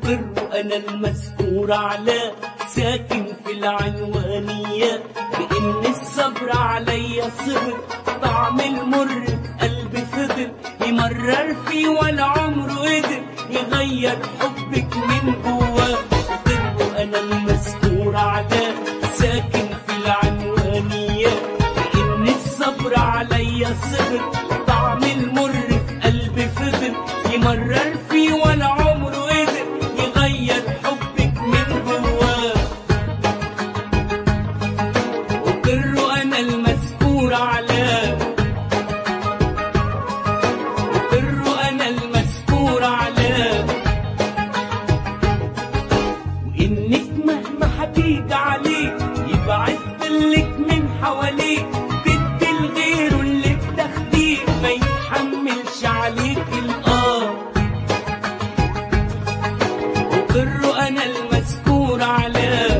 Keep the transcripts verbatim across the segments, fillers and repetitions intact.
أقر أنا المذكور على ساكن في العنوانية بإن الصبر عليا صبر طعم المر في قلبي فضل يمرر فيه ولا عمره قدر يغير حبك من جواه. أقر أنا المذكور على ساكن في العنوانية بإن الصبر عليا صبر طعم المر في قلبي فضل يمرر فيه ولا عمره قدر يغير حبك من جواه. أقر أنا المذكور على أقر أنا المذكور على وإنك مهما هتيجي عليك يبعد ظلك من حواليك تدي لغيره اللي بتاخديه ما يتحملش عليك الآه. أقر أنا المذكور على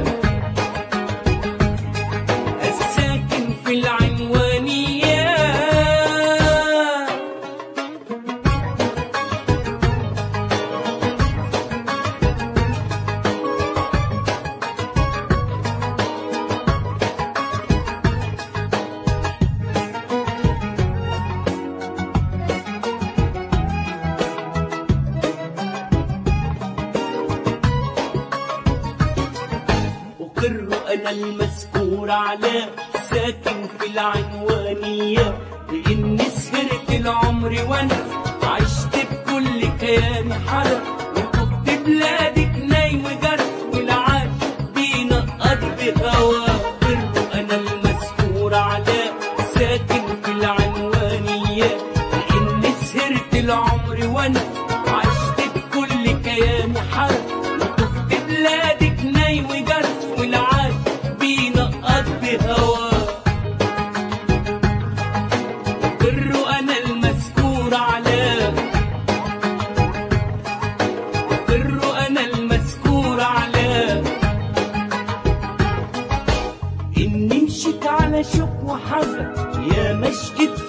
الساكن في العنوانية. أقر أنا المذكور على ساكن في العنوانية بإني سهرت العمر وأنا عشت بكل كياني حرف وطفت بلادك ناي وجرف والعاش بينا قضي بهوا. أقر أنا المذكور على ساكن في العنوانية بإني سهرت العمر وأنا عشت بكل كياني حرف وطفت بلادك ناي وجرف والعاش بينا قضي هوا. أقر أنا المذكور على أقر أنا المذكور على إني مشيت على شوق وحزن يا مشيت